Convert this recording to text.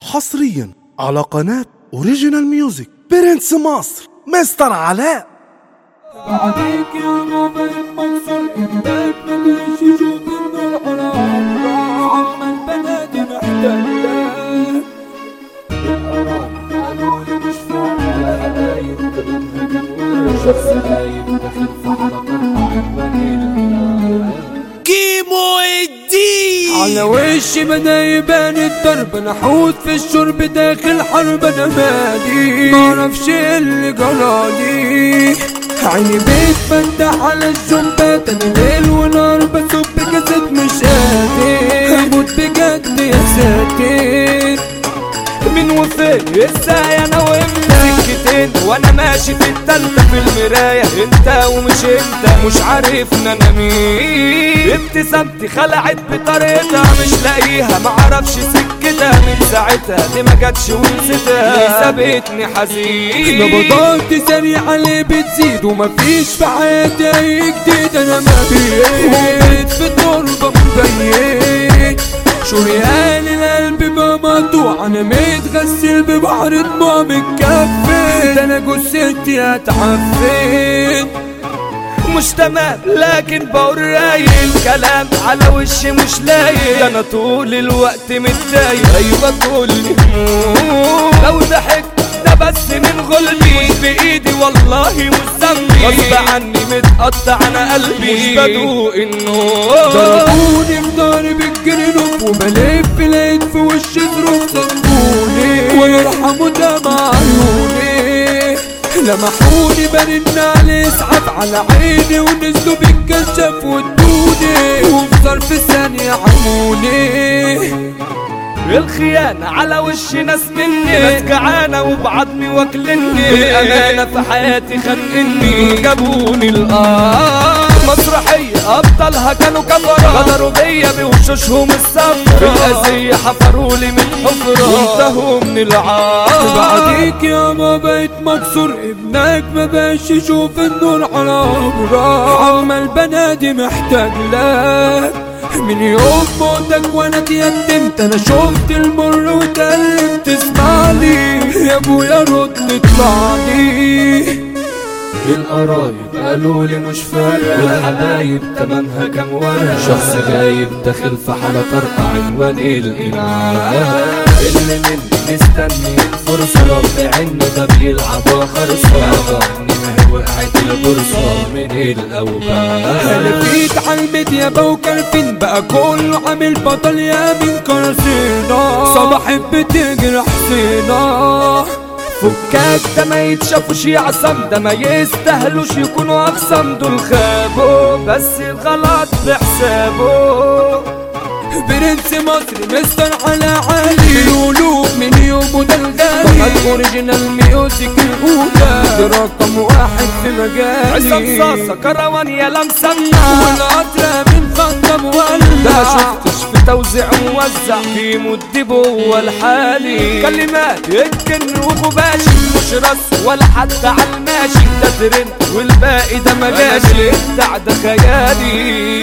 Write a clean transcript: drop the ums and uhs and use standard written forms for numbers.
حصريا على قناة اوريجينال ميوزك برنس مصر مستر علاء. بعديك يا غابر مكسور انتك مبقاش يشوف النور على عمره عم البنات محتلة القرايب قالولي مش فاهم قايم كلامها شخص غايب داخل في حلقة عن كيمو الدين على وشي بدا يبان الضرب، انا حوت في الشرب داخل حرب، انا مالي معرفش اللي جرالي، عيني بتفتح على الجنبات، انا ليل ونار بصب كاسات مش قادر هموت بجد يا ساتر. من وفين ازاي انا وامتى سكتين وانا ماشي في التالتة في المراية، انت ومش انت مش عارفنا انا مين، ابتسامتي خلعت بطريقتها مش لاقيها معرفش سكتها من ساعتها دي ما جاتش ونسيتها سابتني حزين، نبضات سريعة اللي بتزيد ومفيش في حياتي اي جديد، انا ما بقيت في التربة مبيت شريان القلب بمقطوع، انا متغسل ببحر دموع متكفن، ده انا جثتي هتعفن مش تمام لكن بقول رايق الكلام على وشي مش لايق، انا طول الوقت متضايق ايوه كل هموم لو ضحكت ده بس من غلبي بايدي والله مش ذنبي غصب عني متقطع انا قلبي مش بدوق النور، ضربوني في ضهري بالجرنوب وبلف لقيت في وشي ظروف صدقوني ويرحموا دمع عيوني، لمحوني برن عليه اسعف على عيني ونزلوا بالكشاف وادوني وفي ظرف ثانية عموني، الخيانة على وشي ناس مني ناس جعانة وبعضني واكلني، الأمانة في حياتي خانقني جابوني القار، مسرحية أبطالها كانوا كفرة غدروا بيا بوشوشهم الصفرا، بالأذية حفرولي من حفرة وانتهوا من العار، بعديك يا ما بقيت مكسور ابنك مبقاش يشوف النور على عمره، عم البنادي محتاج لك من يوم موتك وانا اتيتمت، انا شفت المر واتألمت اسمعلي يا ابويا رد اطلعلي، القرايب قالولي مش فارقة والحبايب تمامها كام ورقة، شخص غايب داخل في حالة طرقة عنوان الإنعام، اللي مني مستني الفرصة رب عينه ده بيلعب خرصة وقعت البورصة من الأوبان، هلفيت عالميديا بوكرفين بقى كله عامل بطل يا من كرسينا، صباحي بتجرح فينا فكاك ده ما يتشافوش يعصم، ده ما يستاهلوش يكونوا أقسم، دول خابوا بس الغلط بحسابه، برنس مصر مستر على عالي القلوب من يومه ده الغالي، فقط اوريجينال ميوزك الاولى ده رقم واحد في مجالي، عصام صاصة كروان يا لمسمع والقطرة من خط مولع، ده شفتش في توزيع موزع في مدبه والحالي، كلمات الجن وغباشي مش رس ولا حتى على الماشي، ده ترند والباقي ده مجاشي الابداع ده خيالي.